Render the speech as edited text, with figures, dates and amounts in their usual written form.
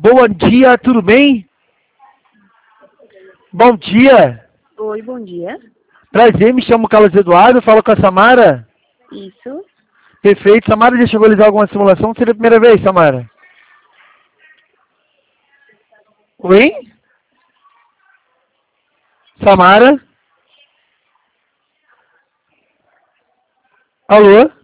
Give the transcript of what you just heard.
Bom dia, tudo bem? Bom dia. Oi, bom dia. Prazer, me chamo Carlos Eduardo, falo com a Samara. Isso. Perfeito. Samara, já chegou a realizar alguma simulação? Seria a primeira vez, Samara? Oi? Samara? Alô?